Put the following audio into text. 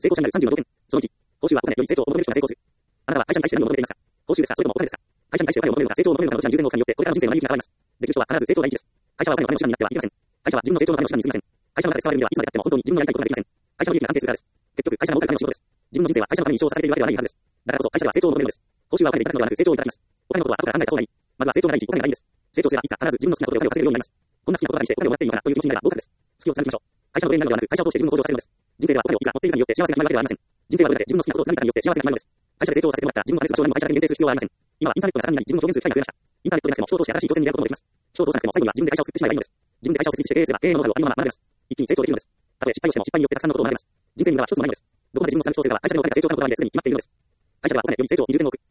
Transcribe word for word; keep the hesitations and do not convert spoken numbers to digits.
成功者になるさんじゅうの条件。そのいち、報酬はお金より成長を求める人が成功する。あなたは会社に対して何を求めていますか？報酬ですか？それともお金ですか？会社に対してお金を求めるのか、成長を求めるのか、どちらの優先の関係によって、これからの人生の成り行きが変わります。できる人は必ず成長が第一です。会社はお金のための手段になってはいけません。会社は自分の成長のための手段に過ぎません。会社の中で使われるにはいつまでやっても本当に自分のやりたいことができません。会社の利益が安定するからです。結局、会社が儲かるための仕事です。自分の人生は会社のために一生させているわけではないはずです。だからこそ会社では成長を求めるのです。報酬はお金でいただくのではなく成長をいただきます。お金のことは後から考えた方がいい。まずは成長が第一、お金が第一です。成長すればいつか必ず自分の好きなことでお金を稼げるようになります。こんな好きなことができてお金をもらっていいのかなという気持ちになれば合格です。好きを貫きましょう。会社の奴隷になるのではなく、会社を通して自分の向上をさせるのです。人生ではお金をいくら持っているかによって幸せが決まるわけではありません。人生はどれだけ自分の好きなことを貫くかによって幸せが決まるのです。会社で成長させてもらった自分の金数が少ないのも会社だけに限定する必要はありません。今はインターネットがさらになり自分の表現する機会が増えました。インターネットでなくても人を通して新しい挑戦に出会うこともできます。人を通さなくても最後には自分で会社を作ってしまえばいいのです。自分で会社を設立して経営すれば経営のノウハウをありのまま学べます。一気に成長できるのです。たとえ失敗をしても失敗によってたくさんのことを学べます。人生に無駄は一つもないのです。どこまで自分の貫き通せれば会社でお金が成長をつかむことができすでに決まっているのです。会社ではお金より成長を握る点を置く。